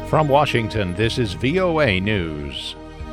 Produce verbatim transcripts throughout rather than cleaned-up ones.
From Washington, this is V O A News.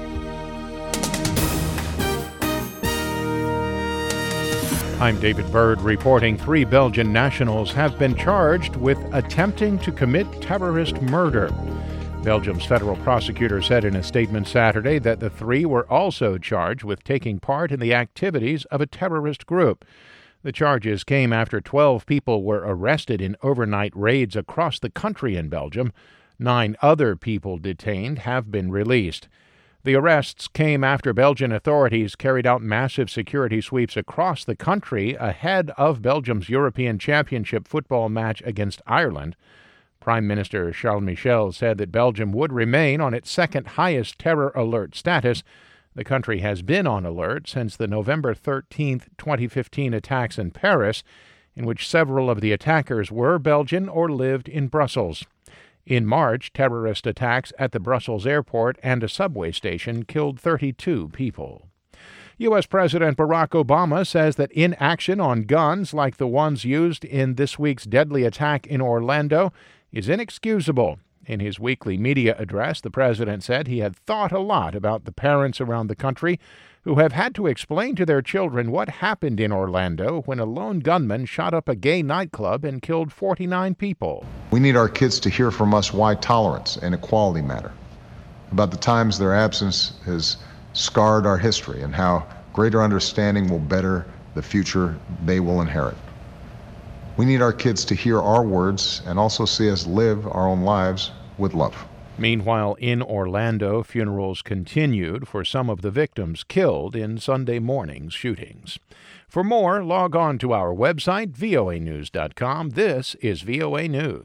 I'm David Byrd reporting three Belgian nationals have been charged with attempting to commit terrorist murder. Belgium's federal prosecutor said in a statement Saturday that the three were also charged with taking part in the activities of a terrorist group. The charges came after twelve people were arrested in overnight raids across the country in Belgium. Nine other people detained have been released. The arrests came after Belgian authorities carried out massive security sweeps across the country ahead of Belgium's European Championship football match against Ireland. Prime Minister Charles Michel said that Belgium would remain on its second highest terror alert status. The country has been on alert since the November thirteenth, twenty fifteen attacks in Paris, in which several of the attackers were Belgian or lived in Brussels. In March, terrorist attacks at the Brussels airport and a subway station killed thirty-two people. U S. President Barack Obama says that inaction on guns like the ones used in this week's deadly attack in Orlando is inexcusable. In his weekly media address, the president said he had thought a lot about the parents around the country who have had to explain to their children what happened in Orlando when a lone gunman shot up a gay nightclub and killed forty-nine people. We need our kids to hear from us why tolerance and equality matter, about the times their absence has scarred our history and how greater understanding will better the future they will inherit. We need our kids to hear our words and also see us live our own lives with love. Meanwhile, in Orlando, funerals continued for some of the victims killed in Sunday morning's shootings. For more, log on to our website, V O A news dot com. This is V O A News.